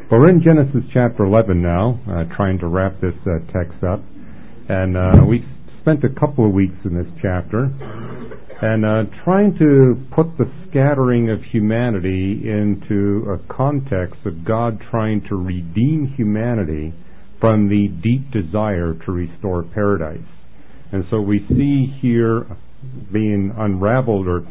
Well, we're in Genesis chapter 11 now, trying to wrap this text up. And we spent a couple of weeks in this chapter and trying to put the scattering of humanity into a context of God trying to redeem humanity from the deep desire to restore paradise. And so we see here being unraveled or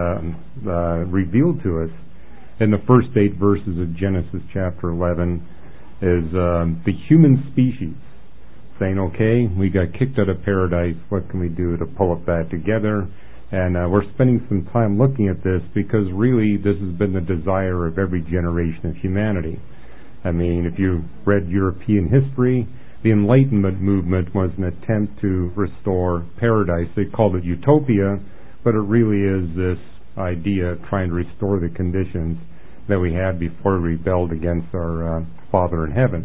revealed to us in the first 8 verses of Genesis chapter 11 is the human species saying, okay, we got kicked out of paradise, what can we do to pull it back together? And we're spending some time looking at this because really this has been the desire of every generation of humanity. I mean, if you read European history, the Enlightenment movement was an attempt to restore paradise. They called it utopia, but it really is this idea of trying to restore the conditions that we had before we rebelled against our Father in heaven.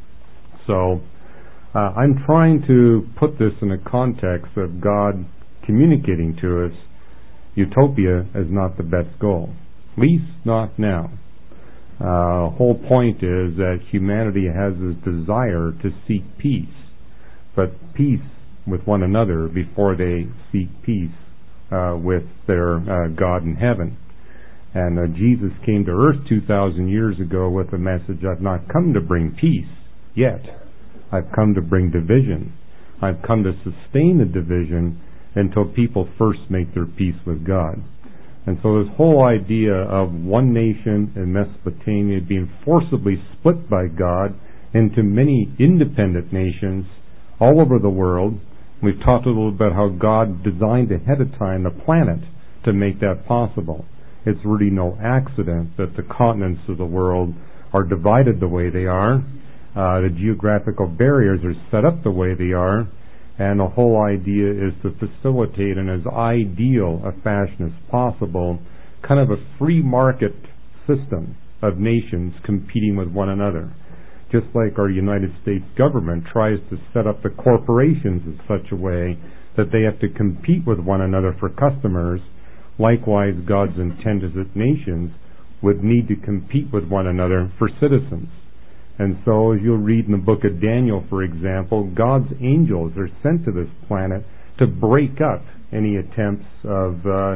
So I'm trying to put this in a context of God communicating to us utopia is not the best goal, at least not now. Whole point is that humanity has this desire to seek peace, but peace with one another before they seek peace with their God in heaven. And Jesus came to earth 2,000 years ago with a message, I've not come to bring peace yet. I've come to bring division. I've come to sustain the division until people first make their peace with God. And so this whole idea of one nation in Mesopotamia being forcibly split by God into many independent nations all over the world. We've talked a little bit how God designed ahead of time the planet to make that possible. It's really no accident that the continents of the world are divided the way they are. The geographical barriers are set up the way they are. And the whole idea is to facilitate in as ideal a fashion as possible, kind of a free market system of nations competing with one another. Just like our United States government tries to set up the corporations in such a way that they have to compete with one another for customers, likewise God's intent is that nations would need to compete with one another for citizens. And so, as you'll read in the book of Daniel, for example, God's angels are sent to this planet to break up any attempts of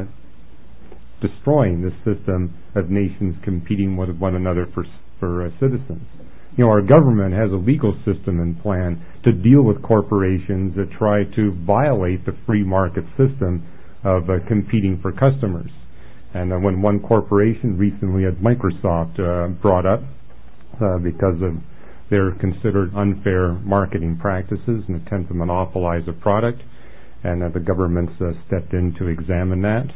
destroying the system of nations competing with one another for citizens. You know, our government has a legal system in plan to deal with corporations that try to violate the free market system of competing for customers. And when one corporation recently had Microsoft brought up, because of their considered unfair marketing practices and attempt to monopolize a product, and the governments stepped in to examine that.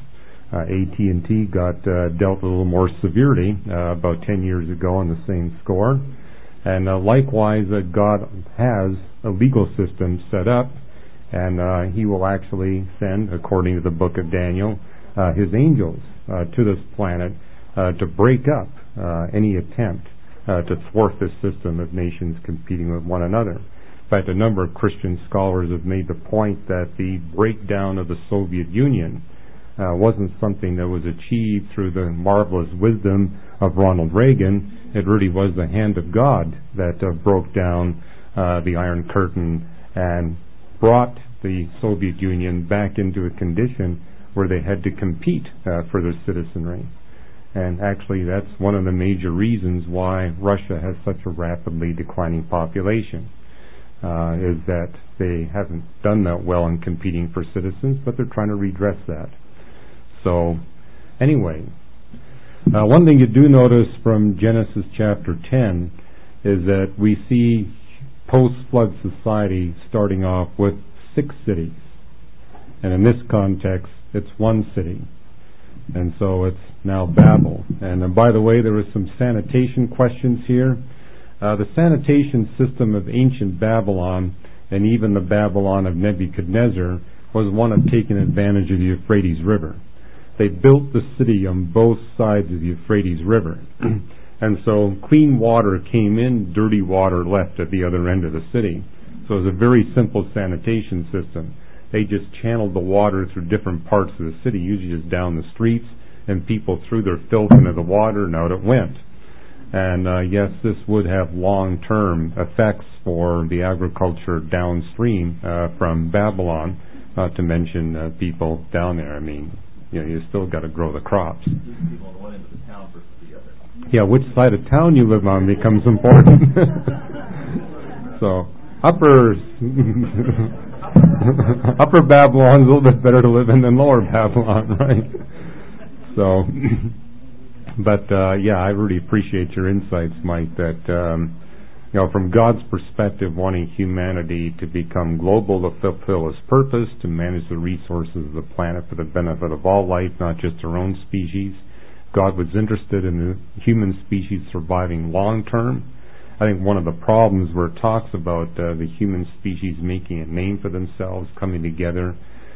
AT&T got dealt a little more severely about 10 years ago on the same score. And likewise, God has a legal system set up, and He will actually send, according to the book of Daniel, His angels to this planet to break up any attempt to thwart this system of nations competing with one another. In fact, a number of Christian scholars have made the point that the breakdown of the Soviet Union wasn't something that was achieved through the marvelous wisdom of Ronald Reagan. It really was the hand of God that broke down the Iron Curtain and brought the Soviet Union back into a condition where they had to compete for their citizenry. And actually, that's one of the major reasons why Russia has such a rapidly declining population, is that they haven't done that well in competing for citizens, but they're trying to redress that. So, anyway, one thing you do notice from Genesis chapter 10 is that we see post-flood society starting off with 6 cities. And in this context, it's one city. And so it's now Babel. And by the way, there were some sanitation questions here. The sanitation system of ancient Babylon and even the Babylon of Nebuchadnezzar was one of taking advantage of the Euphrates River. They built the city on both sides of the Euphrates River. And so clean water came in, dirty water left at the other end of the city. So it was a very simple sanitation system. They just channeled the water through different parts of the city, usually just down the streets, and people threw their filth into the water and out it went. And yes, this would have long-term effects for the agriculture downstream from Babylon, not to mention people down there. I mean, you still got to grow the crops. Yeah, which side of town you live on becomes important. So, upper Babylon's a little bit better to live in than lower Babylon, right? So, but yeah, I really appreciate your insights, Mike, that from God's perspective, wanting humanity to become global, to fulfill His purpose, to manage the resources of the planet for the benefit of all life, not just our own species. God was interested in the human species surviving long term. I think one of the problems where it talks about the human species making a name for themselves, coming together,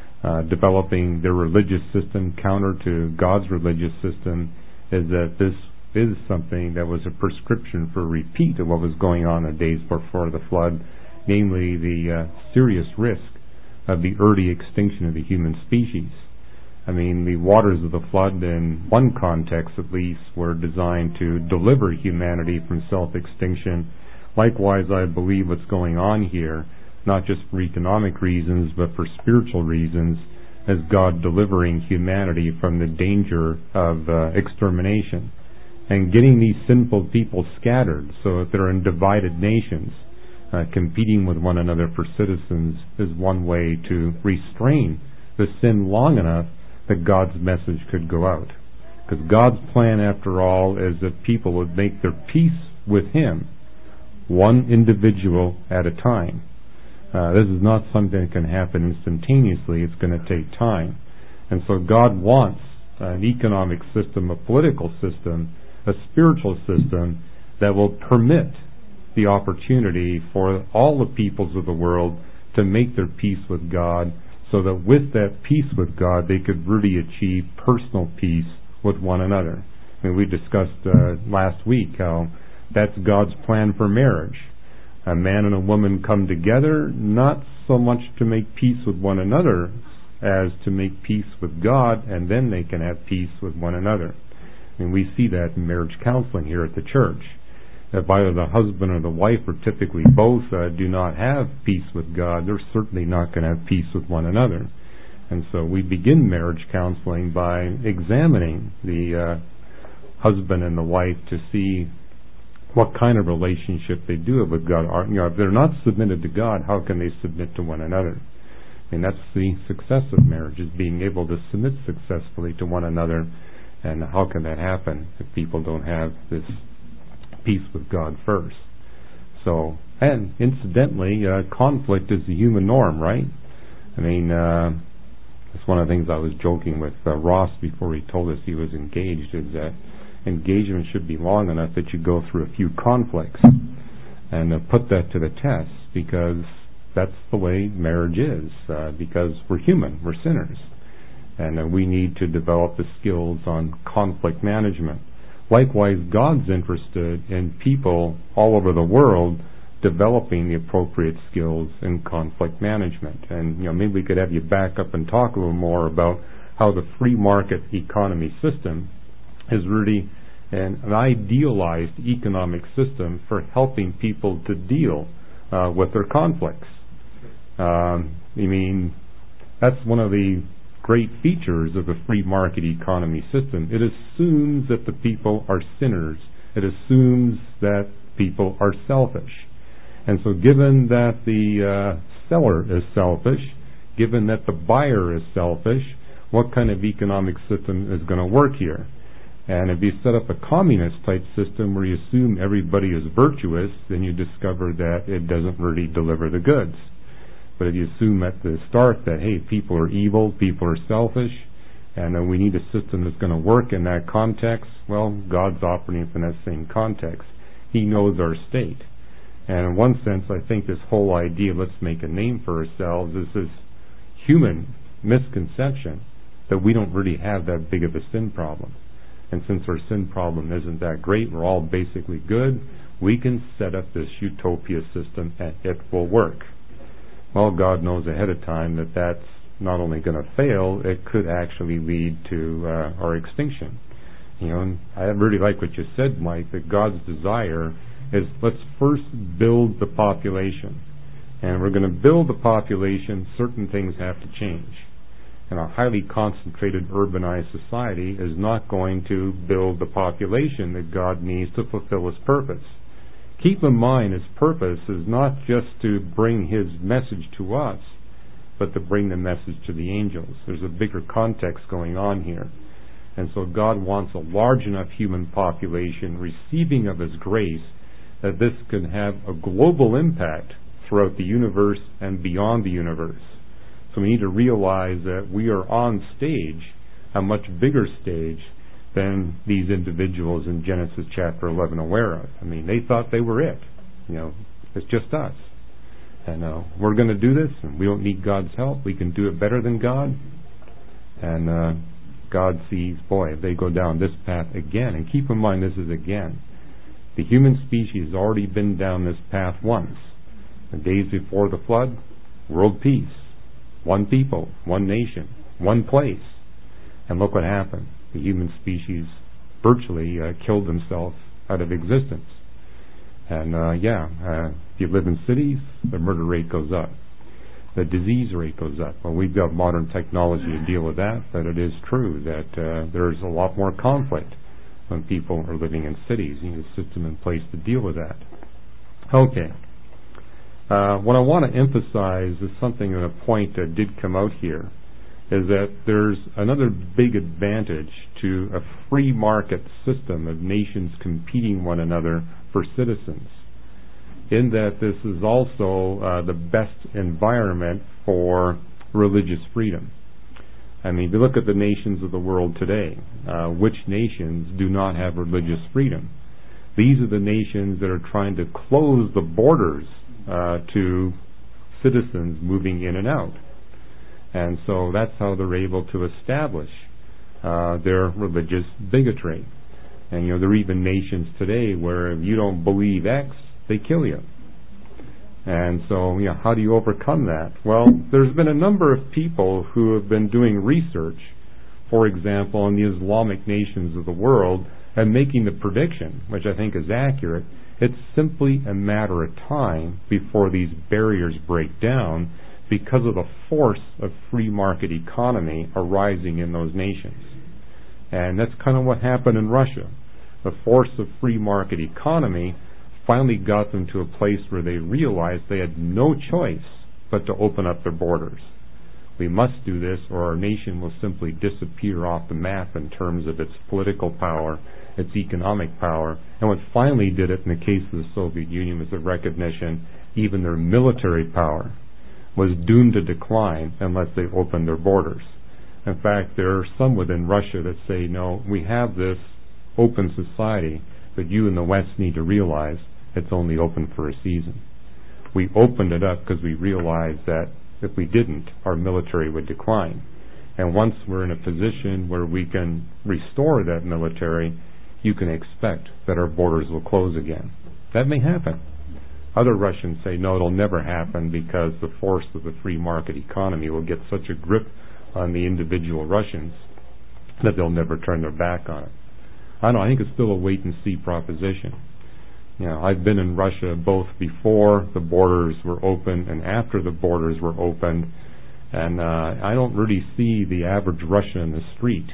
developing their religious system counter to God's religious system, is that this is something that was a prescription for a repeat of what was going on in the days before the flood, namely the serious risk of the early extinction of the human species. I mean, the waters of the flood, in one context at least, were designed to deliver humanity from self-extinction. Likewise, I believe what's going on here, not just for economic reasons, but for spiritual reasons, is God delivering humanity from the danger of extermination and getting these sinful people scattered so that they're in divided nations. Competing with one another for citizens is one way to restrain the sin long enough that God's message could go out. Because God's plan, after all, is that people would make their peace with Him, one individual at a time. This is not something that can happen instantaneously. It's going to take time. And so God wants an economic system, a political system, a spiritual system that will permit the opportunity for all the peoples of the world to make their peace with God, so that with that peace with God, they could really achieve personal peace with one another. I mean, we discussed last week how that's God's plan for marriage. A man and a woman come together not so much to make peace with one another as to make peace with God, and then they can have peace with one another. I mean, we see that in marriage counseling here at the church. If either the husband or the wife, or typically both, do not have peace with God, they're certainly not going to have peace with one another. And so we begin marriage counseling by examining the husband and the wife to see what kind of relationship they do have with God. If they're not submitted to God, how can they submit to one another? I mean, that's the success of marriage, is being able to submit successfully to one another. And how can that happen if people don't have this peace with God first? So, and incidentally, conflict is the human norm, right? I mean, that's one of the things I was joking with Ross before he told us he was engaged, is that engagement should be long enough that you go through a few conflicts and put that to the test, because that's the way marriage is, because we're human, we're sinners, and we need to develop the skills on conflict management. Likewise, God's interested in people all over the world developing the appropriate skills in conflict management. And maybe we could have you back up and talk a little more about how the free market economy system is really an idealized economic system for helping people to deal with their conflicts. I mean, that's one of the great features of the free market economy system. It assumes that the people are sinners. It assumes that people are selfish. And so given that the seller is selfish, given that the buyer is selfish, what kind of economic system is going to work here? And if you set up a communist type system where you assume everybody is virtuous, then you discover that it doesn't really deliver the goods. But if you assume at the start that, hey, people are evil, people are selfish, and we need a system that's going to work in that context, well, God's operating in that same context. He knows our state. And in one sense, I think this whole idea, let's make a name for ourselves, is this human misconception that we don't really have that big of a sin problem. And since our sin problem isn't that great, we're all basically good, we can set up this utopia system and it will work. Well, God knows ahead of time that that's not only going to fail, it could actually lead to our extinction. And I really like what you said, Mike, that God's desire is, let's first build the population. And we're going to build the population, certain things have to change. And a highly concentrated, urbanized society is not going to build the population that God needs to fulfill His purpose. Keep in mind, His purpose is not just to bring His message to us, but to bring the message to the angels. There's a bigger context going on here. And so God wants a large enough human population receiving of His grace that this can have a global impact throughout the universe and beyond the universe. So we need to realize that we are on stage, a much bigger stage than these individuals in Genesis chapter 11 aware of. I mean, they thought they were it. It's just us. And we're going to do this, and we don't need God's help. We can do it better than God. And God sees, boy, if they go down this path again, and keep in mind this is again. The human species has already been down this path once. The days before the flood, world peace. One people, one nation, one place. And look what happened. The human species virtually killed themselves out of existence. And if you live in cities, the murder rate goes up. The disease rate goes up. Well, we've got modern technology to deal with that, but it is true that there's a lot more conflict when people are living in cities. You need a system in place to deal with that. Okay. What I want to emphasize is something, a point that did come out here, is that there's another big advantage to a free market system of nations competing one another for citizens, in that this is also the best environment for religious freedom. I mean, if you look at the nations of the world today, which nations do not have religious freedom? These are the nations that are trying to close the borders to citizens moving in and out. And so that's how they're able to establish their religious bigotry. And there are even nations today where if you don't believe X, they kill you. And so, how do you overcome that? Well, there's been a number of people who have been doing research, for example, in the Islamic nations of the world, and making the prediction, which I think is accurate. It's simply a matter of time before these barriers break down because of the force of free market economy arising in those nations. And that's kind of what happened in Russia. The force of free market economy finally got them to a place where they realized they had no choice but to open up their borders. We must do this, or our nation will simply disappear off the map in terms of its political power, its economic power. And what finally did it in the case of the Soviet Union was the recognition even their military power was doomed to decline unless they opened their borders. In fact, there are some within Russia that say, no, we have this open society, but you in the West need to realize it's only open for a season. We opened it up because we realized that if we didn't, our military would decline. And once we're in a position where we can restore that military, you can expect that our borders will close again. That may happen. Other Russians say, no, it'll never happen because the force of the free market economy will get such a grip on the individual Russians that they'll never turn their back on it. I don't know, I think it's still a wait-and-see proposition. I've been in Russia both before the borders were open and after the borders were opened, and I don't really see the average Russian in the street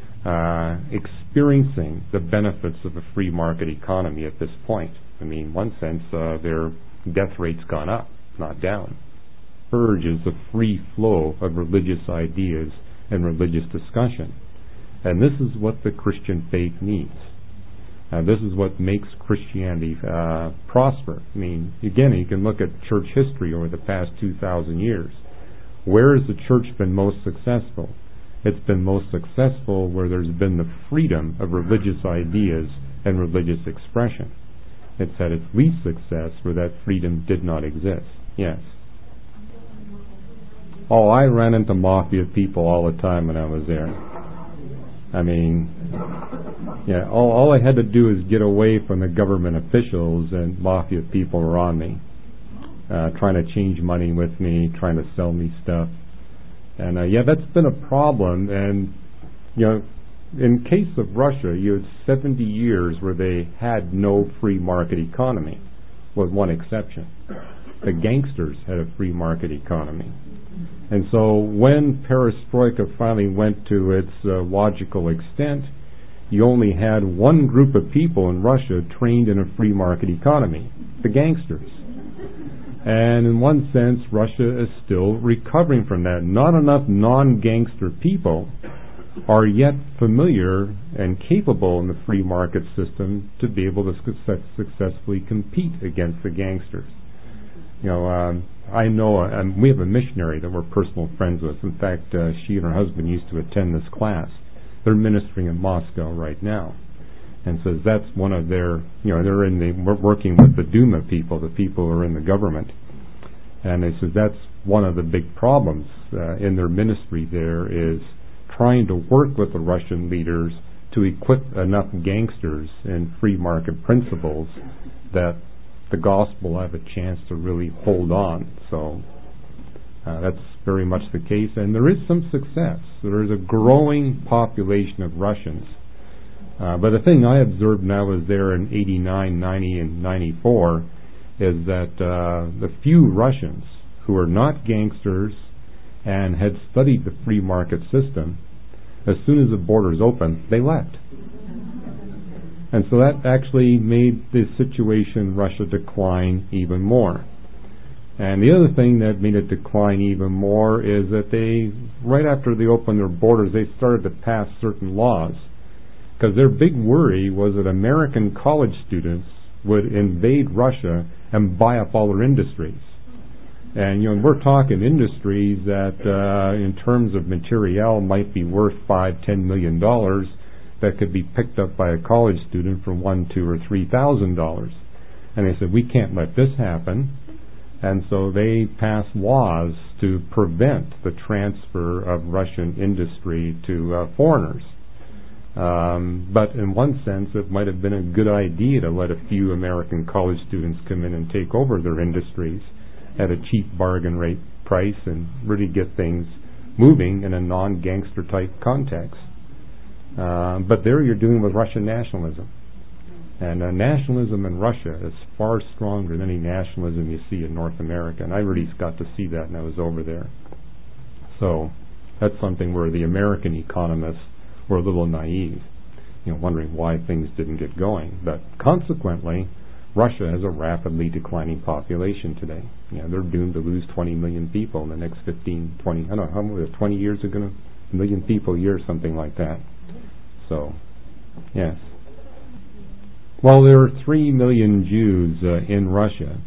experiencing the benefits of a free market economy at this point. I mean, in one sense, their death rate's gone up, not down. Urges a free flow of religious ideas and religious discussion. And this is what the Christian faith needs. This is what makes Christianity prosper. I mean, again, you can look at church history over the past 2,000 years. Where has the church been most successful? It's been most successful where there's been the freedom of religious ideas and religious expression. It's had its least success where that freedom did not exist. Yes. Oh, I ran into mafia people all the time when I was there. I mean, all I had to do is get away from the government officials, and mafia people were on me, trying to change money with me, trying to sell me stuff. And that's been a problem. And in case of Russia, you had 70 years where they had no free market economy, with one exception. The gangsters had a free market economy. And so when perestroika finally went to its logical extent, you only had one group of people in Russia trained in a free market economy, the gangsters. And in one sense, Russia is still recovering from that. Not enough non-gangster people are yet familiar and capable in the free market system to be able to successfully compete against the gangsters. I know, and we have a missionary that we're personal friends with. In fact, she and her husband used to attend this class. They're ministering in Moscow right now, and says that's one of their, we're working with the Duma people, the people who are in the government, and they says that's one of the big problems in their ministry there is trying to work with the Russian leaders to equip enough gangsters in free market principles that the gospel will have a chance to really hold on. So that's very much the case, and there is some success. There is a growing population of Russians. But the thing I observed when I was there in 89, 90, and 94 is that the few Russians who are not gangsters and had studied the free market system, as soon as the borders opened, they left. And so that actually made the situation in Russia decline even more. And the other thing that made it decline even more is that they, right after they opened their borders, they started to pass certain laws. Because their big worry was that American college students would invade Russia and buy up all their industries. And we're talking industries that, in terms of material, might be worth $5-10 million that could be picked up by a college student for $1,000, $2,000, or $3,000. And they said, we can't let this happen. And so they passed laws to prevent the transfer of Russian industry to foreigners. But in one sense, it might have been a good idea to let a few American college students come in and take over their industries at a cheap bargain rate price and really get things moving in a non-gangster type context. But there you're dealing with Russian nationalism. And nationalism in Russia is far stronger than any nationalism you see in North America. And I really got to see that when I was over there. So that's something where the American economists were a little naive, wondering why things didn't get going. But consequently, Russia has a rapidly declining population today. They're doomed to lose 20 million people in the next 15, 20, I don't know, how many, 20 years are going to, 1 million people a year, something like that. So, yes. Well, there are 3 million Jews in Russia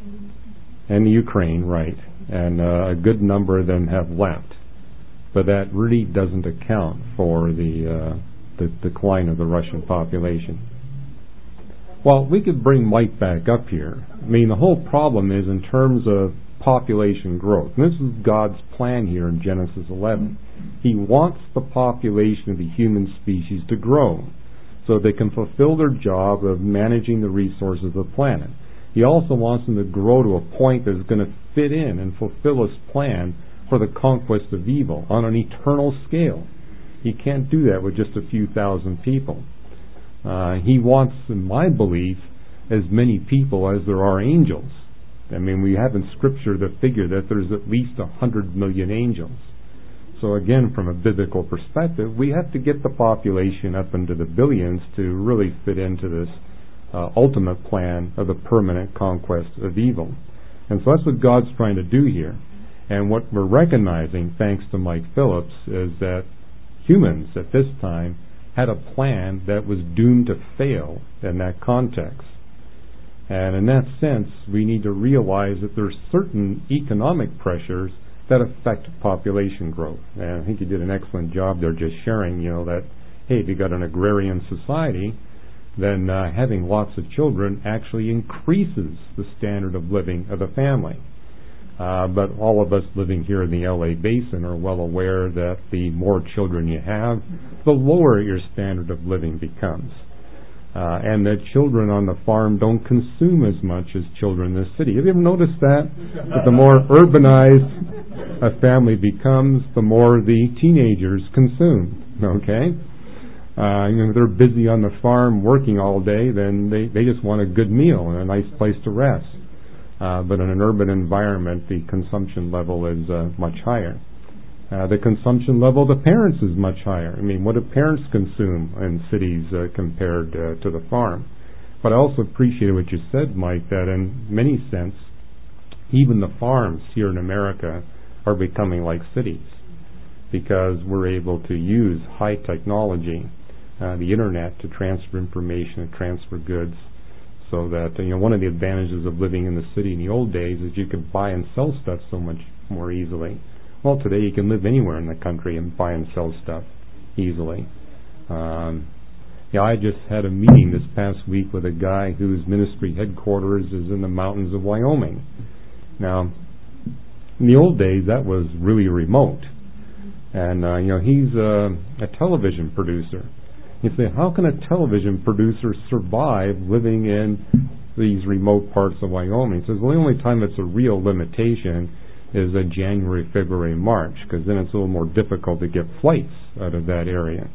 and Ukraine, right, and a good number of them have left. But that really doesn't account for the decline of the Russian population. Well, we could bring Mike back up here. I mean, the whole problem is in terms of population growth. And this is God's plan here in Genesis 11. He wants the population of the human species to grow so they can fulfill their job of managing the resources of the planet. He also wants them to grow to a point that is going to fit in and fulfill His plan for the conquest of evil on an eternal scale. He can't do that with just a few thousand people. He wants, in my belief, as many people as there are angels. I mean, we have in Scripture the figure that there's at least 100 million angels. So again, from a biblical perspective, we have to get the population up into the billions to really fit into this ultimate plan of the permanent conquest of evil. And so that's what God's trying to do here. And what we're recognizing, thanks to Mike Phillips, is that humans at this time had a plan that was doomed to fail in that context. And in that sense, we need to realize that there's certain economic pressures that affect population growth. And I think you did an excellent job there just sharing, that, hey, if you've got an agrarian society, then having lots of children actually increases the standard of living of a family. But all of us living here in the LA Basin are well aware that the more children you have, the lower your standard of living becomes. And that children on the farm don't consume as much as children in the city. Have you ever noticed that? That the more urbanized a family becomes, the more the teenagers consume. Okay? If they're busy on the farm working all day, then they just want a good meal and a nice place to rest. But in an urban environment, the consumption level is much higher. The consumption level of the parents is much higher. I mean, what do parents consume in cities compared to the farm? But I also appreciate what you said, Mike, that in many sense, even the farms here in America are becoming like cities because we're able to use high technology, the internet, to transfer information and transfer goods. So that, one of the advantages of living in the city in the old days is you could buy and sell stuff so much more easily. Well, today you can live anywhere in the country and buy and sell stuff easily. I just had a meeting this past week with a guy whose ministry headquarters is in the mountains of Wyoming. Now, in the old days, that was really remote. And, he's a television producer. You say, how can a television producer survive living in these remote parts of Wyoming? He says, well, the only time it's a real limitation is January, February, March, because then it's a little more difficult to get flights out of that area.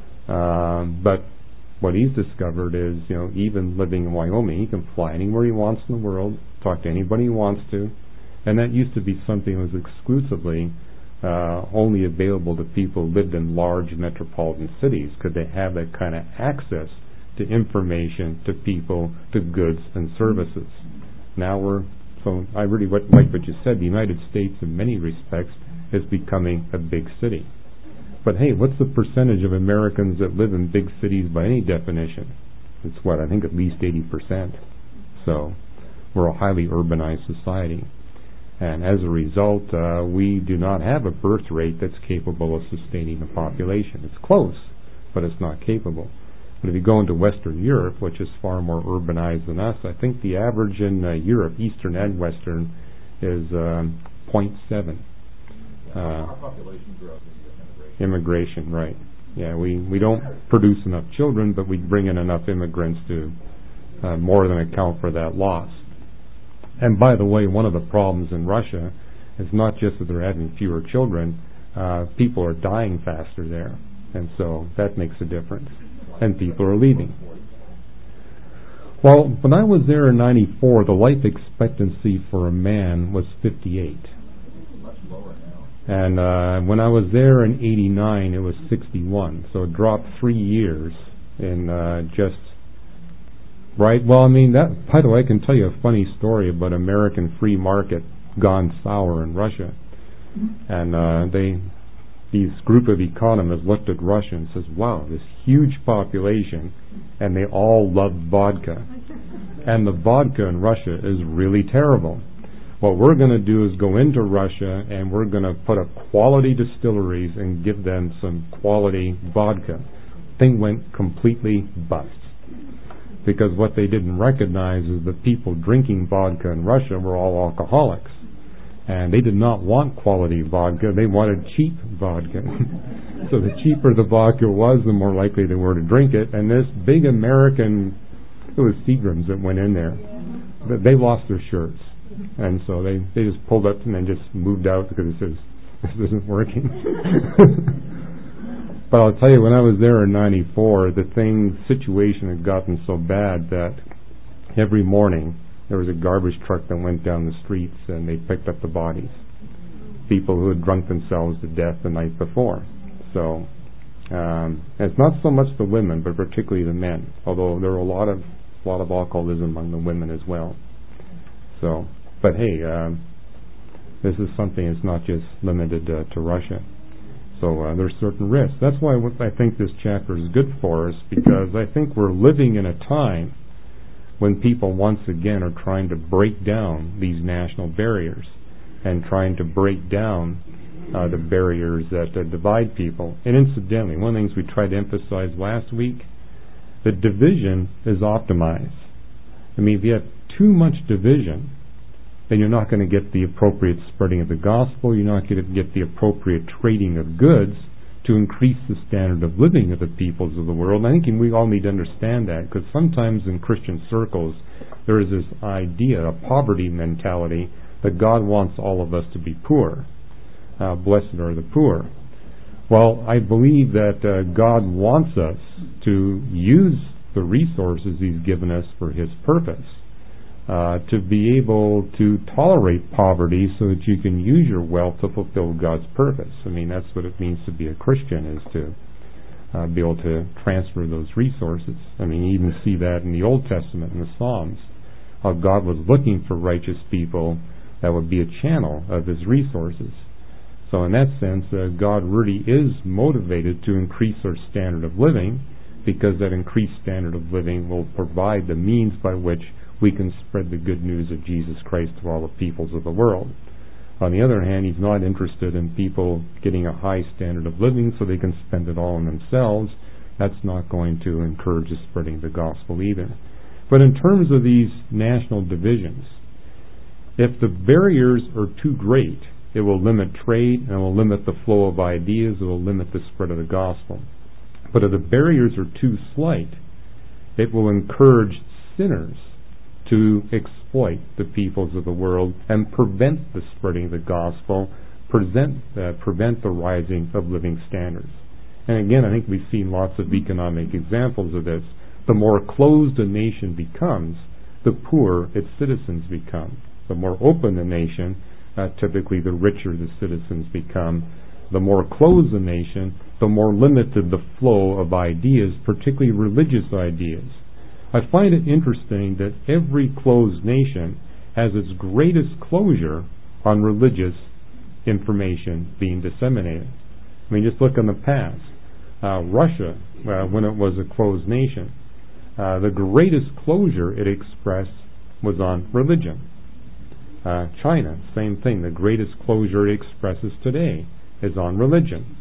But what he's discovered is, even living in Wyoming, he can fly anywhere he wants in the world, talk to anybody he wants to, and that used to be something that was exclusively only available to people who lived in large metropolitan cities. Could they have that kind of access to information, to people, to goods and services? Now I really like what you said. The United States, in many respects, is becoming a big city. But hey, what's the percentage of Americans that live in big cities by any definition? It's I think at least 80%. So we're a highly urbanized society. And as a result, we do not have a birth rate that's capable of sustaining the population. It's close, but it's not capable. But if you go into Western Europe, which is far more urbanized than us, I think the average in Europe, Eastern and Western, is 0.7. Our population grew up in immigration, right. Yeah, we don't produce enough children, but we bring in enough immigrants to more than account for that loss. And by the way, one of the problems in Russia is not just that they're having fewer children, people are dying faster there. And so that makes a difference. And people are leaving. Well, when I was there in 94, the life expectancy for a man was 58. Much lower now. And when I was there in 89, it was 61. So it dropped 3 years in just... Right. Well, I mean, by the way, I can tell you a funny story about American free market gone sour in Russia. And these group of economists looked at Russia and says, wow, this huge population, and they all love vodka. And the vodka in Russia is really terrible. What we're going to do is go into Russia and we're going to put up quality distilleries and give them some quality vodka. Thing went completely bust. Because what they didn't recognize is the people drinking vodka in Russia were all alcoholics. And they did not want quality vodka. They wanted cheap vodka. So the cheaper the vodka was, the more likely they were to drink it. And this big American, it was Seagrams that went in there. But they lost their shirts. And so they just pulled up and then just moved out because it says, this isn't working. But I'll tell you, when I was there in 94, the situation had gotten so bad that every morning there was a garbage truck that went down the streets and they picked up the bodies. People who had drunk themselves to death the night before. So it's not so much the women, but particularly the men. Although there were a lot of alcoholism among the women as well. So, but hey, this is something that's not just limited to Russia. So there's certain risks. That's why I think this chapter is good for us, because I think we're living in a time when people once again are trying to break down these national barriers and trying to break down the barriers that divide people. And incidentally, one of the things we tried to emphasize last week, the division is optimized. I mean, if you have too much division, then you're not going to get the appropriate spreading of the gospel. You're not going to get the appropriate trading of goods to increase the standard of living of the peoples of the world. And I think we all need to understand that, because sometimes in Christian circles there is this idea, a poverty mentality, that God wants all of us to be poor. Blessed are the poor. Well, I believe that God wants us to use the resources He's given us for His purpose, to be able to tolerate poverty so that you can use your wealth to fulfill God's purpose. I mean, that's what it means to be a Christian, is to be able to transfer those resources. I mean, you even see that in the Old Testament, in the Psalms, how God was looking for righteous people that would be a channel of His resources. So in that sense, God really is motivated to increase our standard of living, because that increased standard of living will provide the means by which we can spread the good news of Jesus Christ to all the peoples of the world. On the other hand, He's not interested in people getting a high standard of living so they can spend it all on themselves. That's not going to encourage the spreading of the gospel either. But in terms of these national divisions, if the barriers are too great, it will limit trade, and it will limit the flow of ideas, it will limit the spread of the gospel. But if the barriers are too slight, it will encourage sinners to exploit the peoples of the world and prevent the spreading of the gospel, prevent the rising of living standards. And again, I think we've seen lots of economic examples of this. The more closed a nation becomes, the poorer its citizens become. The more open a nation, typically the richer the citizens become. The more closed the nation, the more limited the flow of ideas, particularly religious ideas. I find it interesting that every closed nation has its greatest closure on religious information being disseminated. I mean, just look in the past. Russia, when it was a closed nation, the greatest closure it expressed was on religion. China, same thing. The greatest closure it expresses today is on religion.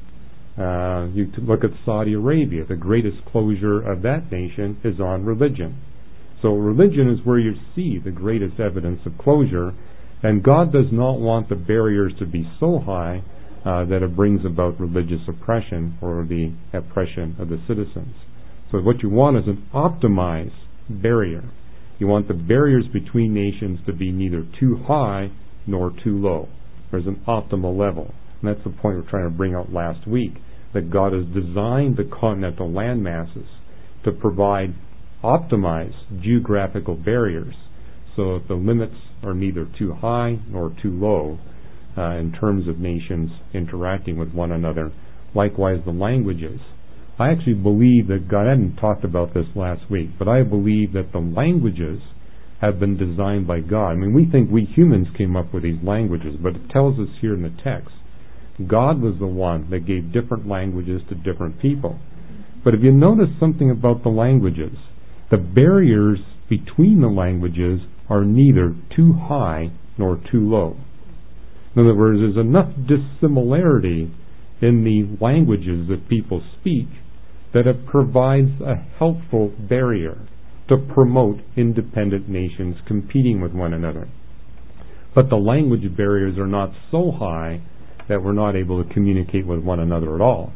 You look at Saudi Arabia. The greatest closure of that nation is on religion. So religion is where you see the greatest evidence of closure, and God does not want the barriers to be so high that it brings about religious oppression or the oppression of the citizens. So what you want is an optimized barrier. You want the barriers between nations to be neither too high nor too low. There's an optimal level. And that's the point we're trying to bring out last week, that God has designed the continental land masses to provide optimized geographical barriers so that the limits are neither too high nor too low in terms of nations interacting with one another. Likewise, the languages. I actually believe that God, I hadn't talked about this last week, but I believe that the languages have been designed by God. I mean, we think we humans came up with these languages, but it tells us here in the text, God was the one that gave different languages to different people. But if you notice something about the languages, the barriers between the languages are neither too high nor too low. In other words, there's enough dissimilarity in the languages that people speak that it provides a helpful barrier to promote independent nations competing with one another. But the language barriers are not so high that we're not able to communicate with one another at all.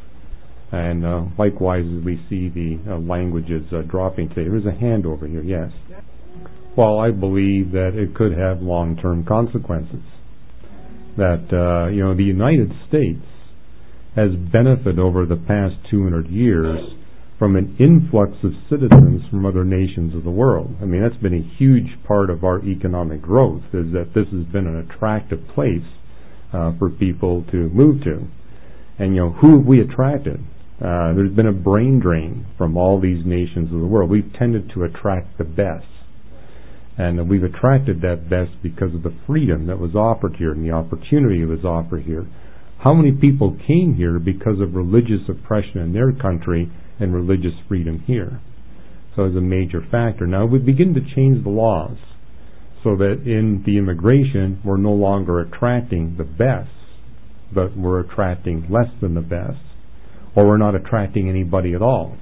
And likewise, as we see the languages dropping today. There's a hand over here, yes. Well, I believe that it could have long-term consequences. That, the United States has benefited over the past 200 years from an influx of citizens from other nations of the world. I mean, that's been a huge part of our economic growth, is that this has been an attractive place for people to move to. And, who have we attracted? There's been a brain drain from all these nations of the world. We've tended to attract the best. And we've attracted that best because of the freedom that was offered here and the opportunity that was offered here. How many people came here because of religious oppression in their country and religious freedom here? So it's a major factor. Now we begin to change the laws so that in the immigration we're no longer attracting the best, but we're attracting less than the best, or we're not attracting anybody at all.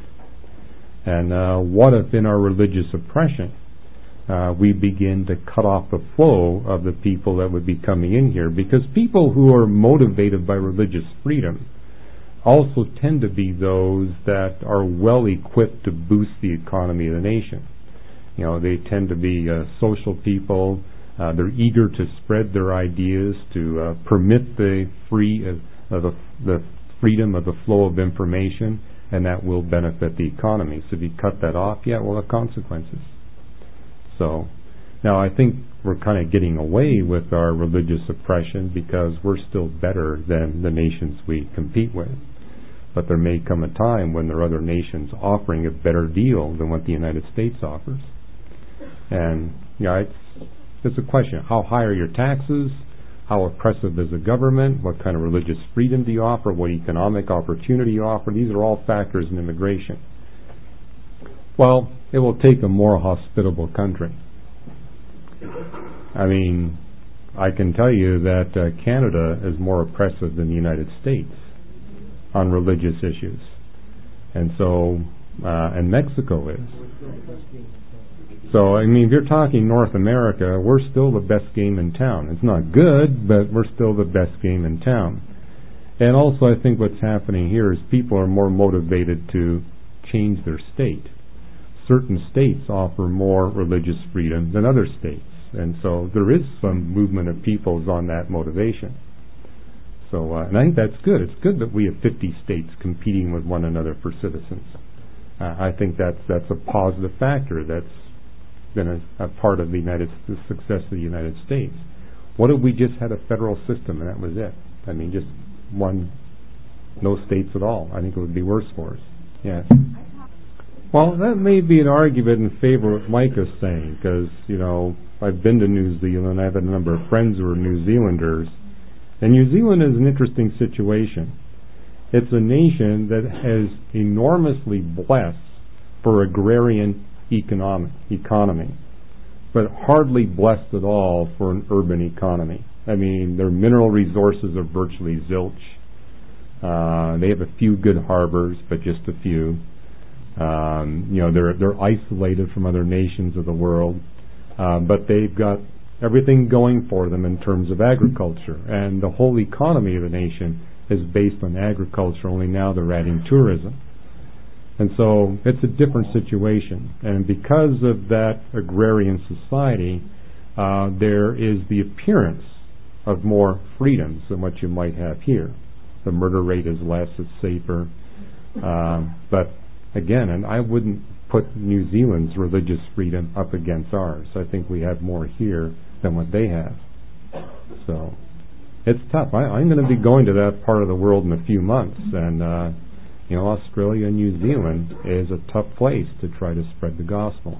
And what if in our religious oppression we begin to cut off the flow of the people that would be coming in here? Because people who are motivated by religious freedom also tend to be those that are well equipped to boost the economy of the nation. They tend to be social people. They're eager to spread their ideas, to permit the freedom of the flow of information, and that will benefit the economy. So if you cut that off, yeah, we'll have consequences. So now I think we're kind of getting away with our religious oppression because we're still better than the nations we compete with. But there may come a time when there are other nations offering a better deal than what the United States offers. And it's a question. How high are your taxes? How oppressive is the government? What kind of religious freedom do you offer? What economic opportunity you offer? These are all factors in immigration. Well, it will take a more hospitable country. I mean, I can tell you that Canada is more oppressive than the United States on religious issues. And so, and Mexico is. So, I mean, if you're talking North America, we're still the best game in town. It's not good, but we're still the best game in town. And also, I think what's happening here is people are more motivated to change their state. Certain states offer more religious freedom than other states. And so there is some movement of peoples on that motivation. So, and I think that's good. It's good that we have 50 states competing with one another for citizens. I think that's a positive factor that's been a part of the success of the United States. What if we just had a federal system and that was it? I mean, just no states at all. I think it would be worse for us. Yeah. Well, that may be an argument in favor of what Mike is saying, because, I've been to New Zealand. I have a number of friends who are New Zealanders. And New Zealand is an interesting situation. It's a nation that has enormously blessed for agrarian economy, but hardly blessed at all for an urban economy. I mean, their mineral resources are virtually zilch. They have a few good harbors, but just a few. They're isolated from other nations of the world, but they've got everything going for them in terms of agriculture, and the whole economy of the nation is based on agriculture. Only now they're adding tourism. And so it's a different situation. And because of that agrarian society, there is the appearance of more freedoms than what you might have here. The murder rate is less, it's safer. But again, and I wouldn't put New Zealand's religious freedom up against ours. I think we have more here than what they have. So it's tough. I'm going to be going to that part of the world in a few months, and Australia and New Zealand is a tough place to try to spread the gospel.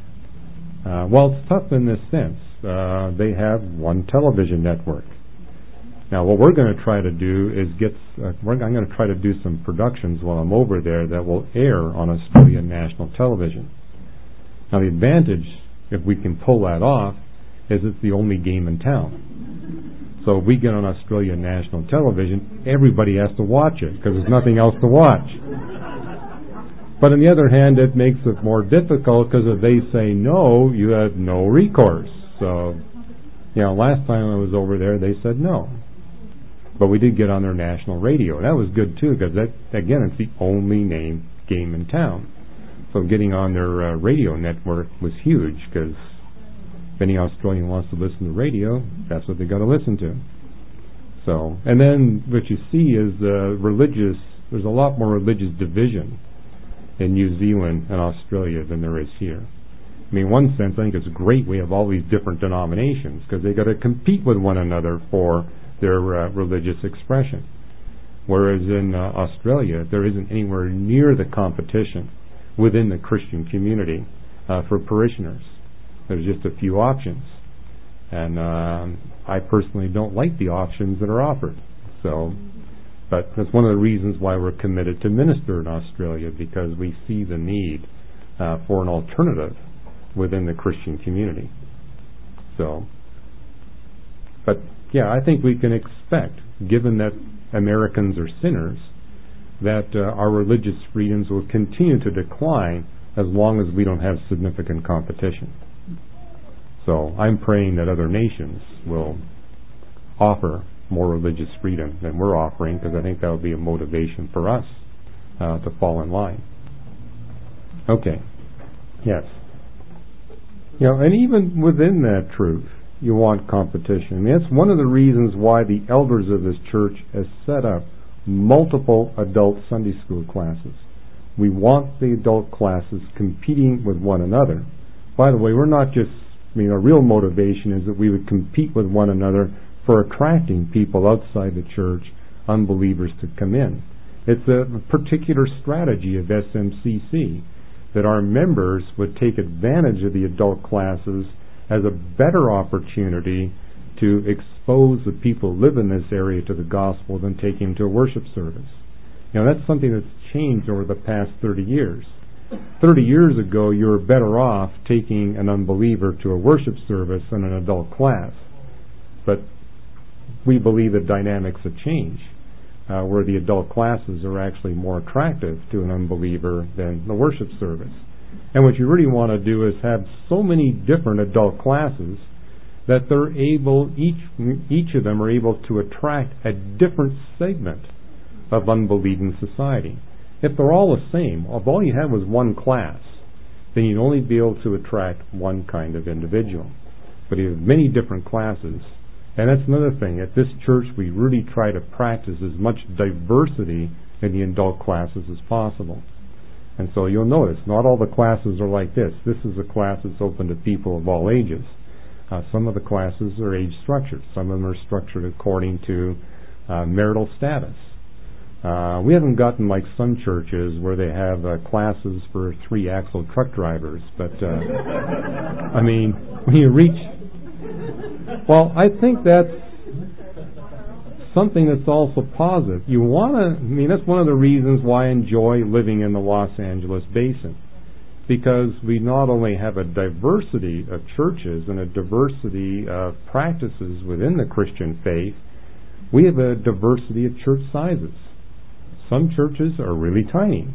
Well, it's tough in this sense. They have one television network. Now, what we're going to try to do is I'm going to try to do some productions while I'm over there that will air on Australian national television. Now, the advantage, if we can pull that off, is it's the only game in town. So if we get on Australian national television, everybody has to watch it because there's nothing else to watch. But on the other hand, it makes it more difficult because if they say no, you have no recourse. So, last time I was over there, they said no. But we did get on their national radio. And that was good, too, because, again, it's the only game in town. So getting on their radio network was huge because if any Australian wants to listen to radio, that's what they got to listen to. So, and then what you see is there's a lot more religious division in New Zealand and Australia than there is here. I mean, in one sense, I think it's great we have all these different denominations because they got to compete with one another for their religious expression. Whereas in Australia, there isn't anywhere near the competition within the Christian community for parishioners. There's just a few options. And I personally don't like the options that are offered. But that's one of the reasons why we're committed to minister in Australia, because we see the need for an alternative within the Christian community. But yeah, I think we can expect, given that Americans are sinners, that our religious freedoms will continue to decline as long as we don't have significant competition. So I'm praying that other nations will offer more religious freedom than we're offering, because I think that would be a motivation for us to fall in line. Okay. Yes. And even within that truth, you want competition. I mean, that's one of the reasons why the elders of this church has set up multiple adult Sunday school classes. We want the adult classes competing with one another. By the way, we're not just, our real motivation is that we would compete with one another for attracting people outside the church, unbelievers, to come in. It's a particular strategy of SMCC that our members would take advantage of the adult classes as a better opportunity to expose the people who live in this area to the gospel than taking them to a worship service. That's something that's changed over the past 30 years. 30 years ago, you were better off taking an unbeliever to a worship service than an adult class. But we believe that dynamics have changed, where the adult classes are actually more attractive to an unbeliever than the worship service. And what you really want to do is have so many different adult classes that they're able, each of them are able to attract a different segment of unbelieving society. If they're all the same, if all you had was one class, then you'd only be able to attract one kind of individual. But you have many different classes, and that's another thing. At this church, we really try to practice as much diversity in the adult classes as possible. And so you'll notice, not all the classes are like this. This is a class that's open to people of all ages. Some of the classes are age structured. Some of them are structured according to marital status. We haven't gotten like some churches where they have classes for 3-axle truck drivers, but when you reach, I think that's something that's also positive. You want to, that's one of the reasons why I enjoy living in the Los Angeles basin, because we not only have a diversity of churches and a diversity of practices within the Christian faith, we have a diversity of church sizes. Some churches are really tiny,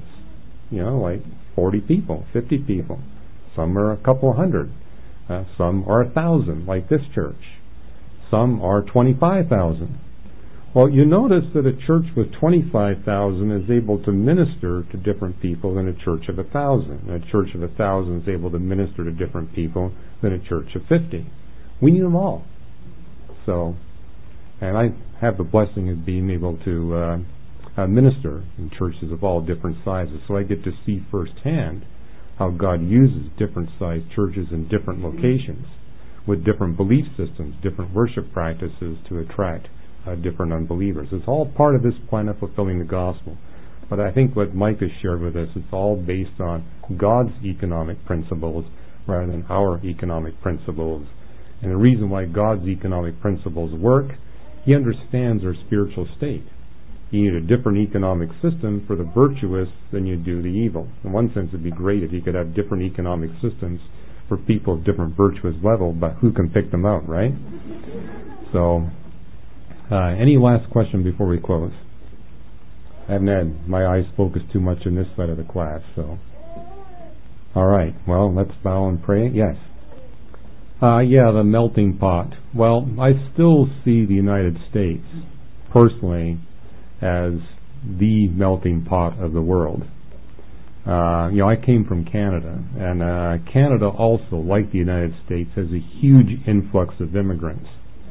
like 40 people, 50 people. Some are a couple hundred. Some are 1,000, like this church. Some are 25,000. Well, you notice that a church with 25,000 is able to minister to different people than a church of 1,000. A church of 1,000 is able to minister to different people than a church of 50. We need them all. So, and I have the blessing of being able to minister in churches of all different sizes, so I get to see firsthand how God uses different sized churches in different locations with different belief systems, different worship practices to attract different unbelievers. It's all part of this plan of fulfilling the gospel. But I think what Mike has shared with us, it's all based on God's economic principles rather than our economic principles. And the reason why God's economic principles work, He understands our spiritual state. You need a different economic system for the virtuous than you do the evil. In one sense, it'd be great if you could have different economic systems for people of different virtuous level, but who can pick them out, right? So, any last question before we close? I haven't had my eyes focused too much on this side of the class, so. All right, well, let's bow and pray. Yes. The melting pot. Well, I still see the United States, personally, as the melting pot of the world. I came from Canada, and Canada also, like the United States, has a huge influx of immigrants.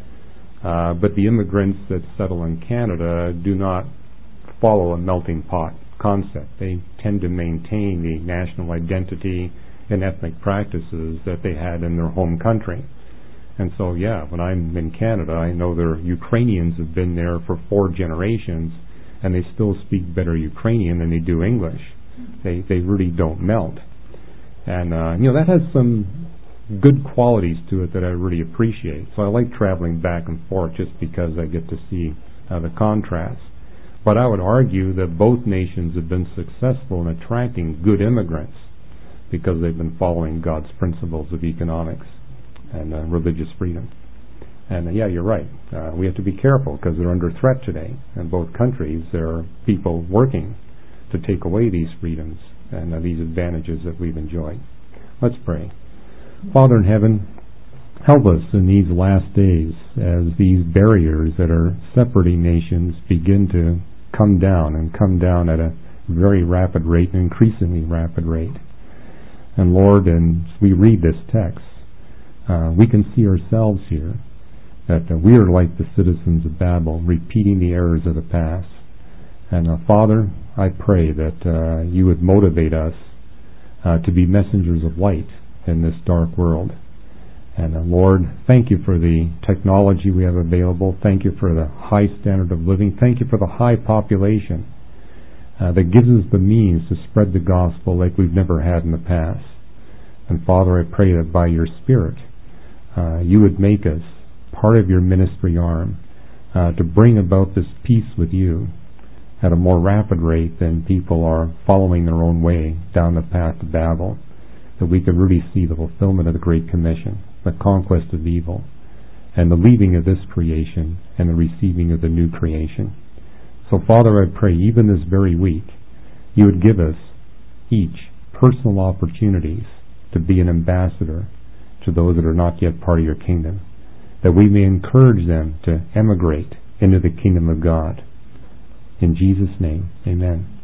But the immigrants that settle in Canada do not follow a melting pot concept. They tend to maintain the national identity and ethnic practices that they had in their home country. And so, when I'm in Canada, I know their Ukrainians have been there for 4 generations, and they still speak better Ukrainian than they do English. They really don't melt. And, that has some good qualities to it that I really appreciate. So I like traveling back and forth just because I get to see the contrast. But I would argue that both nations have been successful in attracting good immigrants because they've been following God's principles of economics and religious freedom. And you're right. We have to be careful because they're under threat today. In both countries, there are people working to take away these freedoms and these advantages that we've enjoyed. Let's pray. Father in heaven, help us in these last days as these barriers that are separating nations begin to come down at a very rapid rate, an increasingly rapid rate. And Lord, as we read this text, we can see ourselves here, that we are like the citizens of Babel, repeating the errors of the past. And Father, I pray that you would motivate us to be messengers of light in this dark world. And Lord, thank you for the technology we have available. Thank you for the high standard of living. Thank you for the high population that gives us the means to spread the gospel like we've never had in the past. And Father, I pray that by your Spirit, you would make us part of your ministry arm to bring about this peace with you at a more rapid rate than people are following their own way down the path to Babel, that we could really see the fulfillment of the Great Commission, the conquest of evil, and the leaving of this creation and the receiving of the new creation. So, Father, I pray, even this very week, you would give us each personal opportunities to be an ambassador to those that are not yet part of your kingdom, that we may encourage them to emigrate into the kingdom of God. In Jesus' name, amen.